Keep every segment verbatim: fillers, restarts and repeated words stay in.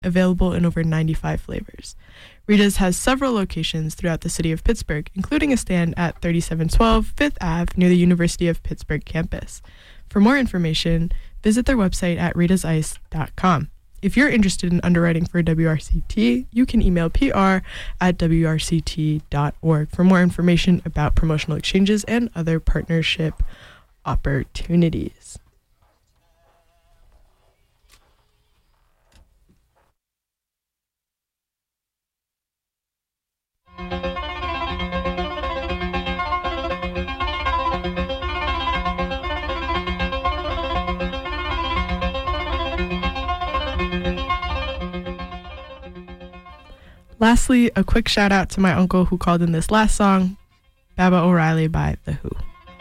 available in over ninety-five flavors. Rita's has several locations throughout the city of Pittsburgh, including a stand at thirty-seven twelve Fifth Avenue near the University of Pittsburgh campus. For more information, visit their website at ritas ice dot com. If you're interested in underwriting for W R C T, you can email P R at W R C T dot org for more information about promotional exchanges and other partnership opportunities. Lastly, a quick shout out to my uncle who called in this last song, Baba O'Reilly by The Who.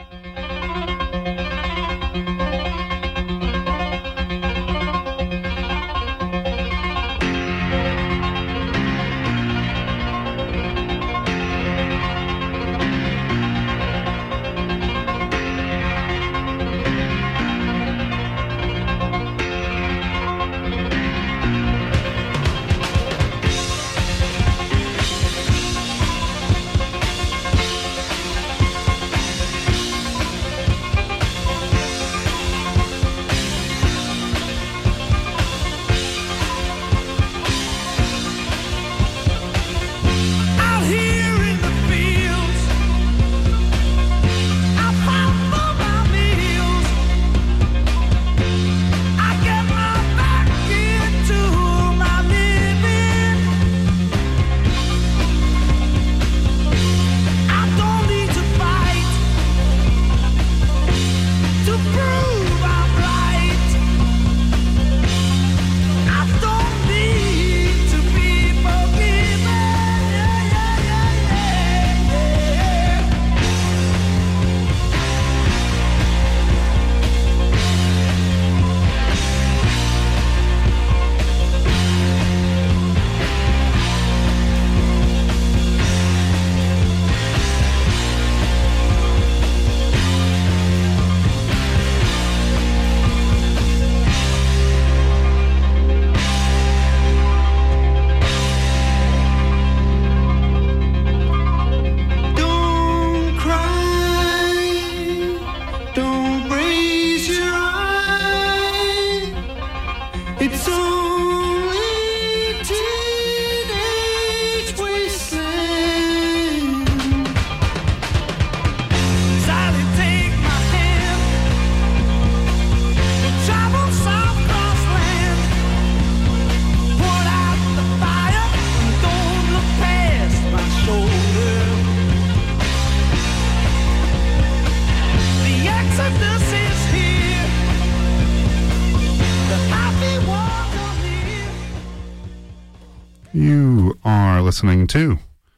You are listening to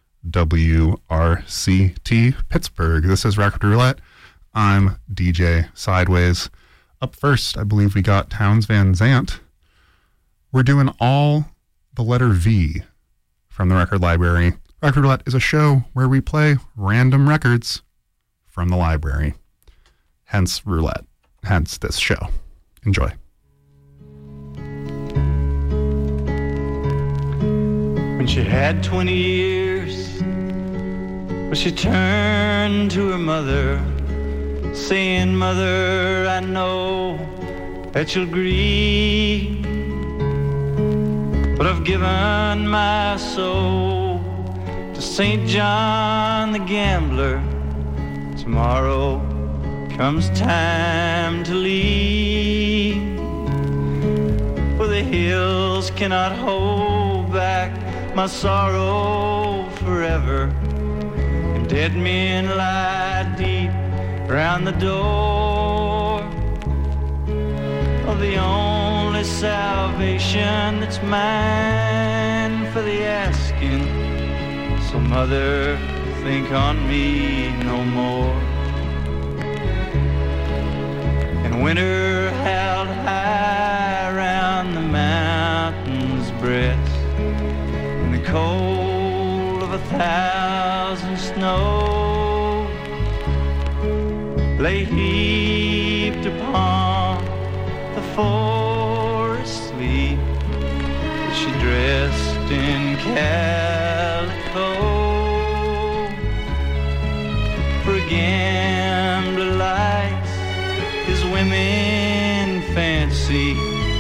W R C T Pittsburgh. This is Record Roulette. I'm D J Sideways. Up first, I believe we got Townes Van Zandt. We're doing all the letter V from the record library. Record Roulette is a show where we play random records from the library. Hence roulette. Hence this show. Enjoy. When she had twenty years, well, she turned to her mother, saying, "Mother, I know that you'll grieve, but I've given my soul to Saint John the Gambler. Tomorrow comes time to leave, for the hills cannot hold back my sorrow forever, and dead men lie deep around the door of the only salvation that's mine for the asking. So mother, think on me no more." And winter held high around the mountain's breast, cold of a thousand snows lay heaped upon the forest sleep. she dressed in calico. For a gambler likes his women fancy,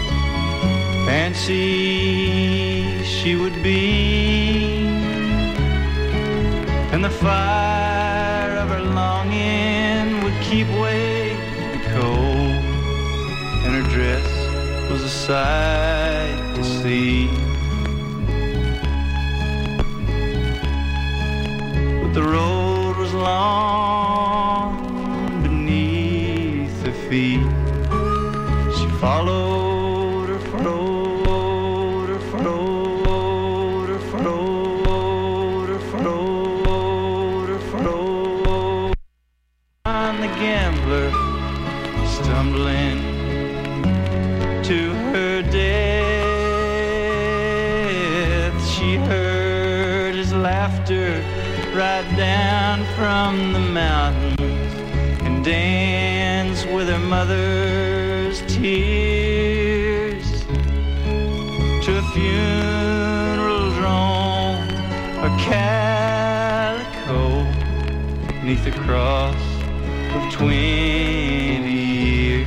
fancy she would be, and the fire of her longing would keep away the cold, and her dress was a sight to see. But the road was long beneath her feet. She followed her float, her float, her float, her float, her float. On the gambler stumbling to her death, she heard his laughter right down from the mountains and danced with her mother's tears to a funeral drone or calico neath the cross of twenty years.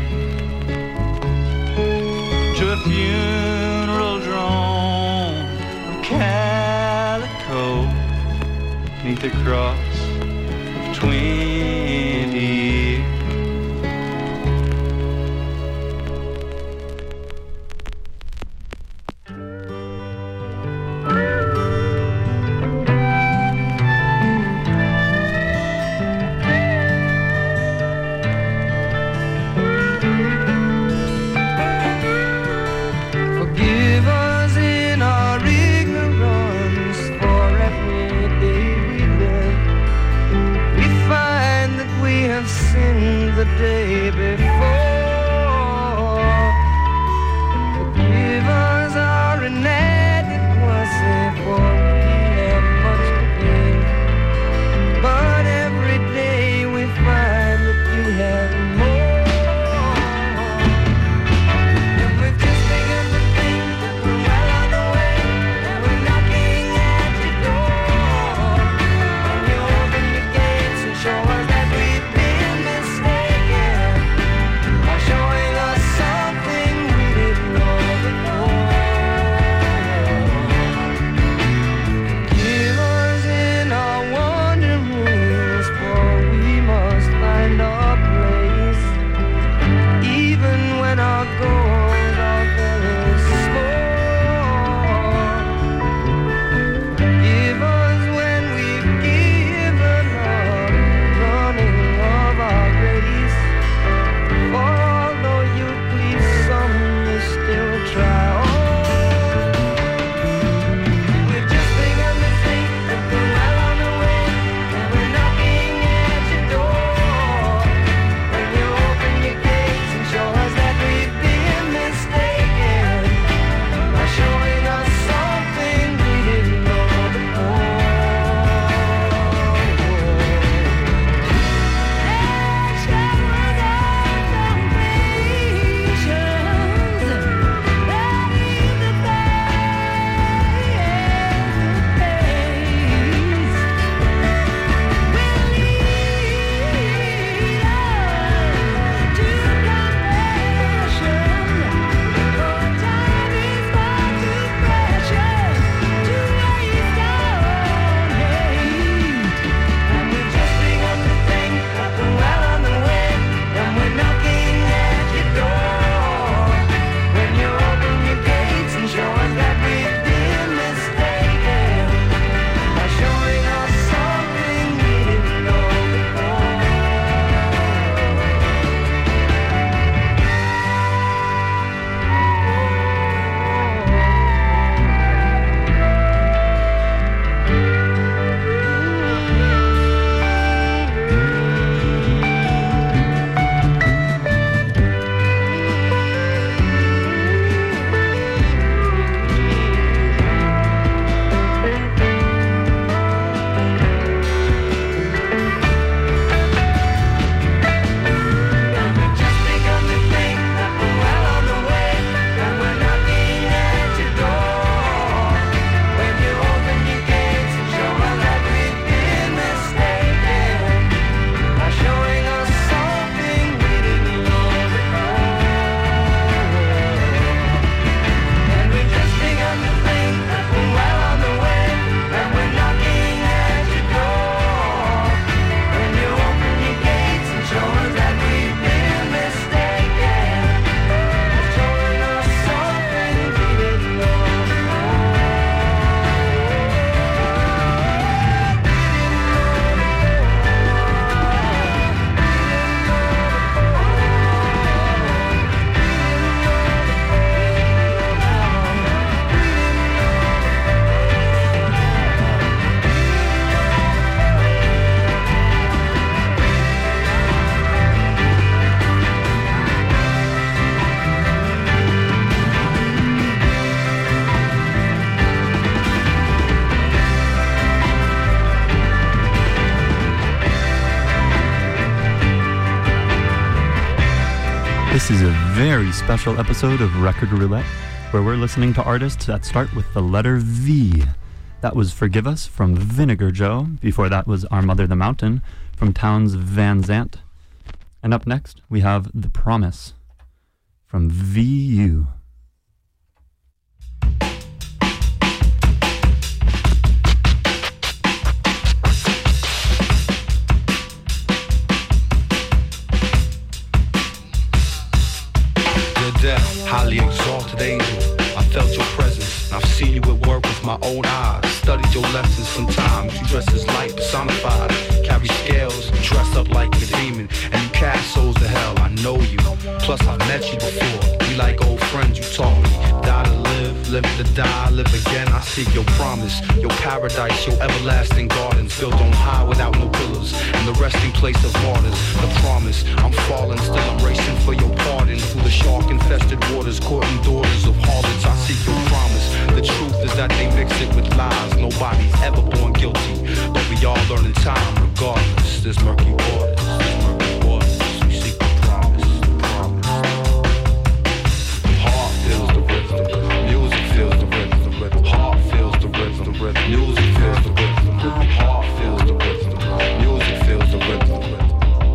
To a funeral drone of calico neath the cross of twenty years. Forgive us in our ignorance, for every day we live, we find that we have sinned the day before. Forgive us our inadequacy, for we have much to give, but every day we find that you have more. And we've just begun to think that we're well on the way, and we're knocking at your door. And you open the gates and show us that we've been mistaken. This is a very special episode of Record Roulette, where we're listening to artists that start with the letter V. That was Forgive Us from Vinegar Joe. Before that was Our Mother the Mountain from Townes Van Zandt. And up next, we have The Promise from V U. Death, highly exalted angel. I felt your presence, and I've seen you at work with my own eyes. Studied your lessons sometimes. You dress as light personified, carry scales, dress up like a demon, and you cast souls to hell. I know you, plus I've met you before. We like old friends, you taught me. Die to live, live to die, live again. I seek your promise, your paradise, your everlasting gardens, built on high without no pillars, and the resting place of martyrs. The promise, I'm falling, still I'm racing for your pardon. Through the shark-infested waters, courting daughters of harlots, I seek your promise. The truth is that they mix it with lies. Nobody's ever born guilty, but we all learn in time. Regardless, there's murky waters, there's murky waters. We seek the promise, the promise. Heart feels the rhythm, music feels the rhythm, the rhythm. Heart feels the rhythm, the rhythm. Music feels the rhythm, the rhythm. Heart feels the rhythm, music feels the rhythm, the rhythm.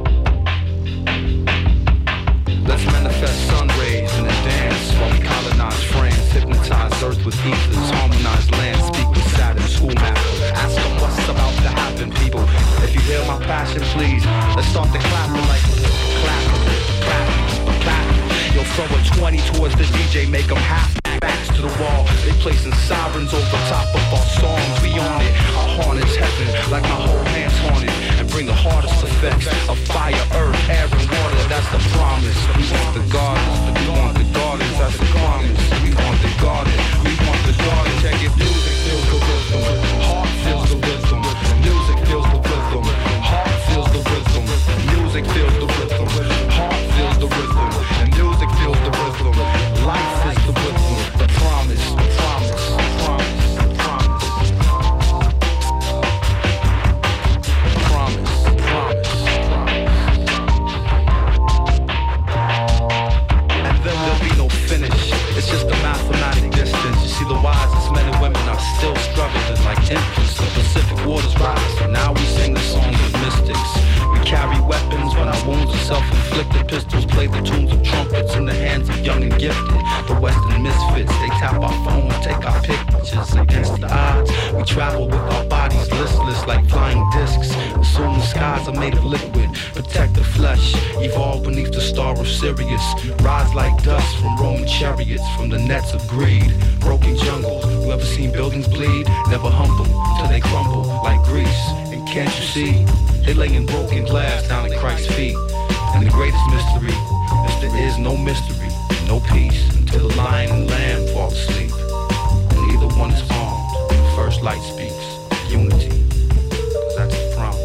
Let's manifest sun rays in a dance while we colonize France, hypnotize earth with ethers, harmonize land, speak with Saturn, schoolmaster. Ask them what's about to happen, people. If you hear my passion, please, let's start the clapping like clapping, clapping, clapping. Yo, throw a twenty towards the D J, make them half backs to the wall. They placing sirens over top of our songs. We on it, our harness heaven, like my whole hand's haunted, and bring the hardest effects of fire, earth, air, and water. That's the promise. We want the gardens, we want the gardens. That's the promise. We want the garden, we want the garden. Check it, music feels the rhythm, heart feels the rhythm. Music feels the rhythm, heart feels the rhythm. Music feels the rhythm, heart feels the rhythm, and music feels the rhythm. Life is the rhythm. The promise, the promise, the promise, the promise. Promise, promise, promise. And then there'll be no finish. It's just a mathematic distance. You see, the wisest men and women are still struggling like infants. The Pacific waters rise. Now we sing the songs of mystics. We carry weapons when our wounds are self-inflicted. Pistols play the tunes of trumpets in the hands of young and gifted. The Western misfits, they tap our phones, take our pictures against the odds. We travel with our bodies listless like flying discs. Assume the skies are made of liquid. Protect the flesh, evolve beneath the star of Sirius. Rise like dust from Roman chariots, from the nets of greed. Broken jungles, you ever seen buildings bleed? Never humble until they crumble like Greece. And can't you see? They lay in broken glass down at Christ's feet. And the greatest mystery is there is no mystery, no peace, until the lion and lamb fall asleep. And either one is armed, the first light speaks, unity, cause that's the promise.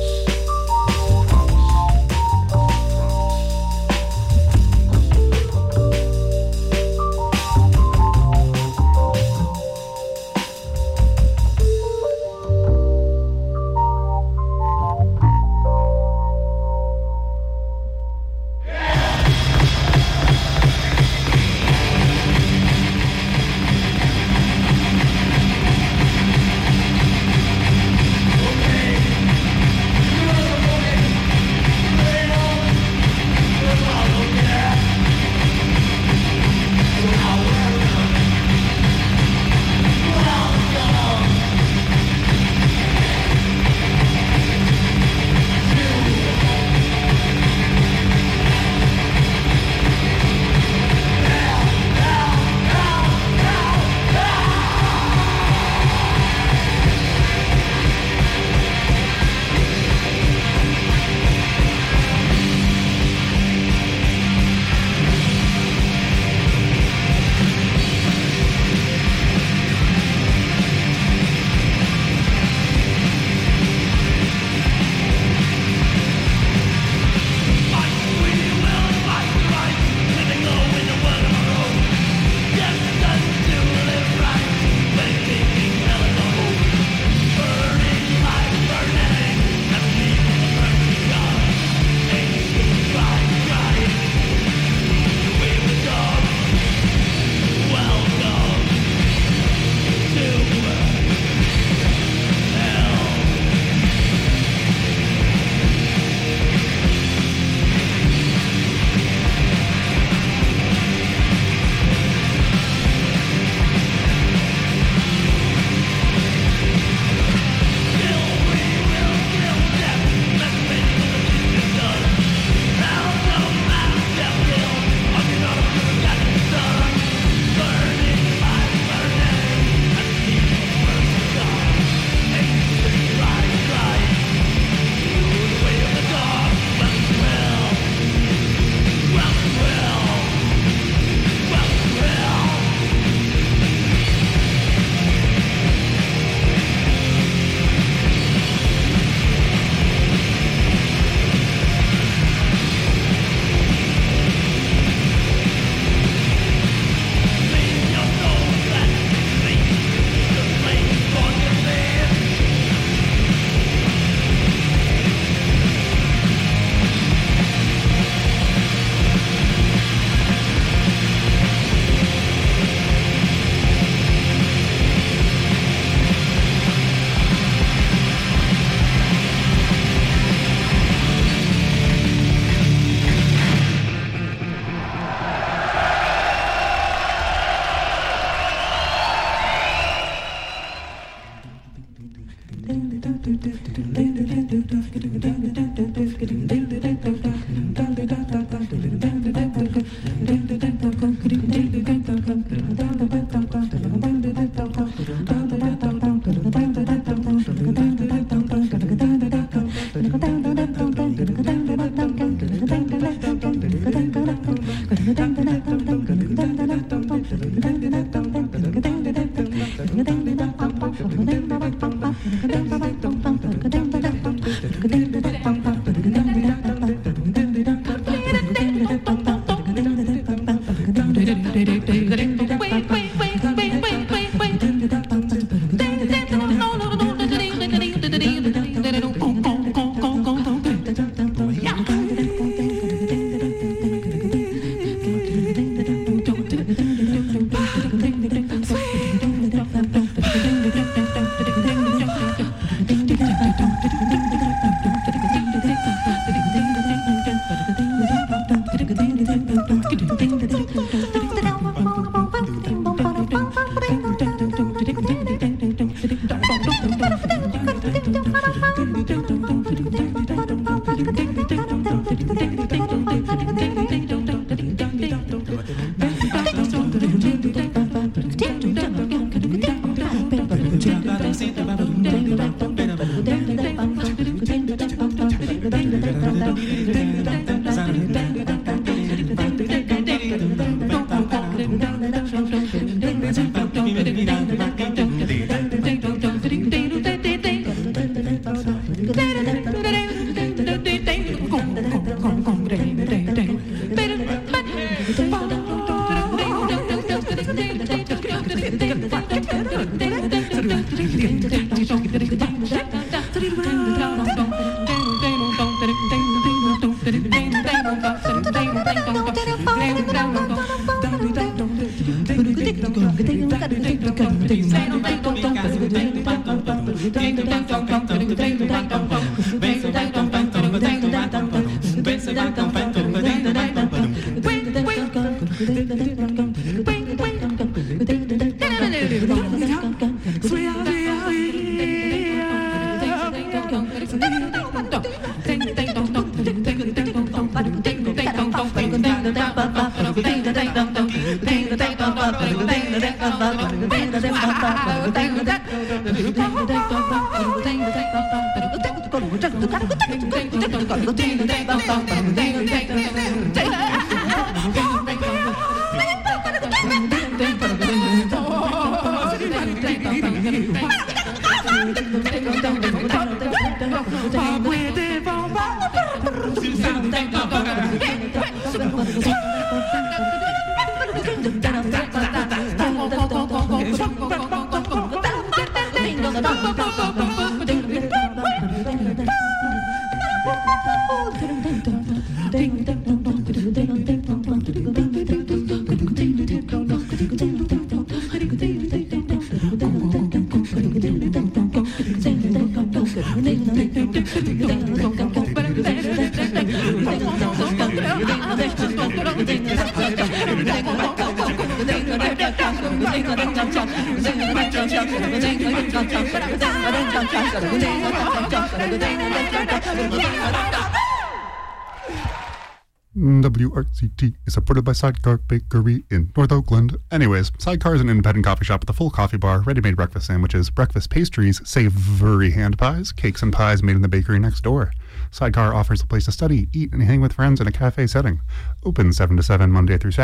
W R C T is supported by Sidecar Bakery in North Oakland. Anyways, Sidecar is an independent coffee shop with a full coffee bar, ready-made breakfast sandwiches, breakfast pastries, savory hand pies, cakes and pies made in the bakery next door. Sidecar offers a place to study, eat, and hang with friends in a cafe setting. Open seven to seven Monday through Saturday.